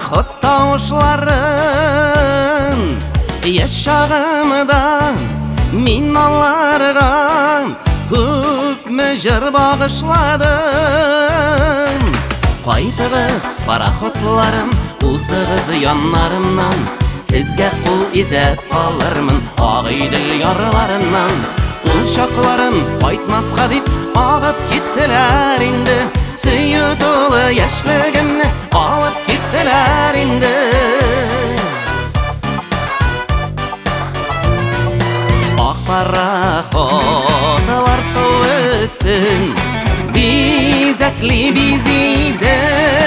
пароход тавышларын еш шағымдан мин аларга күпме жыр багышладым. Кайтыгыз пароходларым, усыгыз яннарымнан, сезге кул изеп калырмын ак идел ярларыннан. Ул шакларым кайтмаска дип агып киттеләр инде, сөйү толы яшьлегемне алып киттеләр инде. Ак пароходлар су өстен бизәкли бизиде,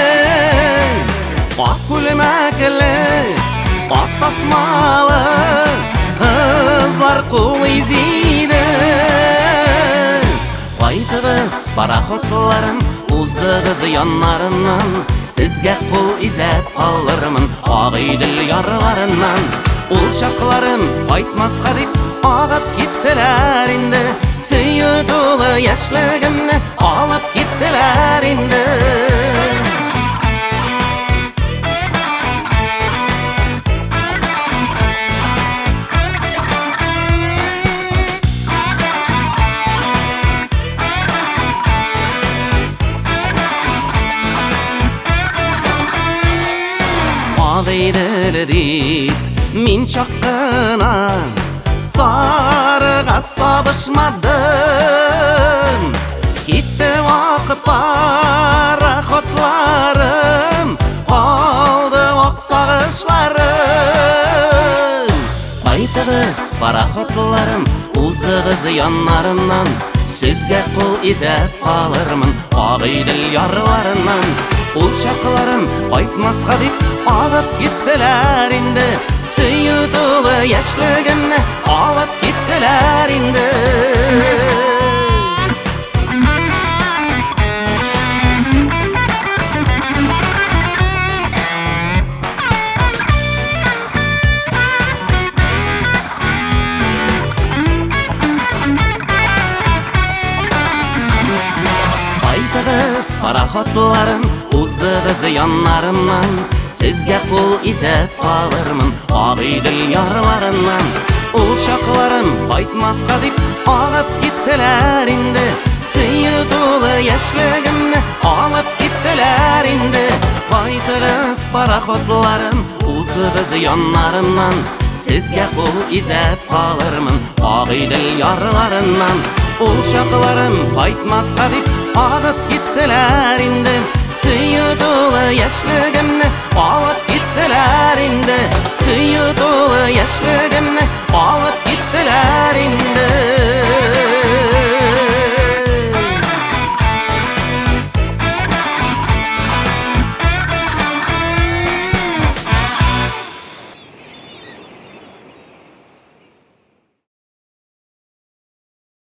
ак күлмәкле, ак тасмалы кызлар кул изиде. Кайтыгыз пароходларым, узыгыз яннарымнан, сезге кул изеп калырмын ак идел ярларыннан. Ул шакларым кайтмаска дип агып киттеләр инде, сөйү толы яшьлегемне алып киттеләр инде. Ак идел дип мин чаккына сарыга сабышмадым. Китте вакыт пароходларым, калды ак сагышларым. Кайтыгыз пароходларым, узыгыз яннарымнан, сезге кул изеп калырмын ак идел ярларыннан. Ул шакларым кайтмаска дип агып киттеләр инде, сөйү толы яшьлегемне алып киттеләр инде. Кайтыгыз пароходларым, узыгыз яннарымнан, сезге кул изеп калырмын ак идел ярларыннан. Ул шакларым кайтмаска дип агып киттеләр инде, сөйү толы яшьлегемне алып киттеләр инде. Кайтыгыз пароходларым, узыгыз яннарымнан, сезге кул изеп калырмын ак идел ярларыннан. Ул шакларым кайтмаска дип агып киттеләр инде, сөйү толы яшьлегемне